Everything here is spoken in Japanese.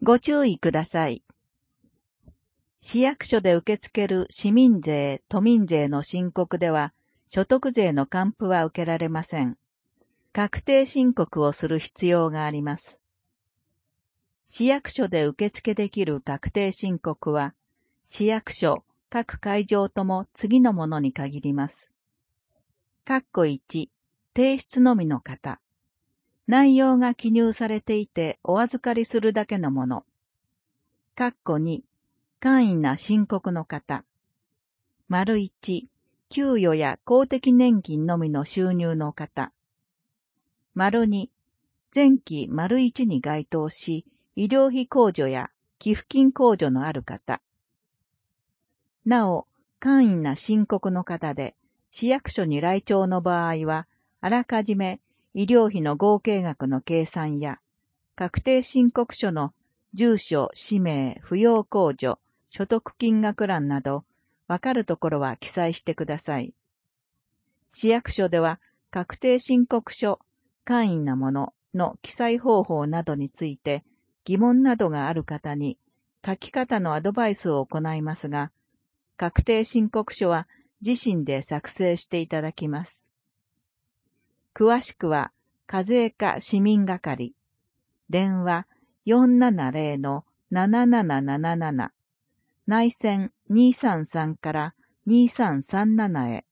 ご注意ください。市役所で受け付ける市民税、都民税の申告では、所得税の還付は受けられません。確定申告をする必要があります。市役所で受付できる確定申告は、市役所、各会場とも次のものに限ります。1、提出のみの方。内容が記入されていてお預かりするだけのもの。2、簡易な申告の方。1、給与や公的年金のみの収入の方。2、前期1に該当し、医療費控除や寄付金控除のある方。なお、簡易な申告の方で、市役所に来庁の場合は、あらかじめ医療費の合計額の計算や、確定申告書の住所、氏名、扶養控除、所得金額欄など、わかるところは記載してください。市役所では、確定申告書、簡易なものの記載方法などについて、疑問などがある方に、書き方のアドバイスを行いますが、確定申告書は自身で作成していただきます。詳しくは、課税課市民係、電話470-7777、内線233から2337へ。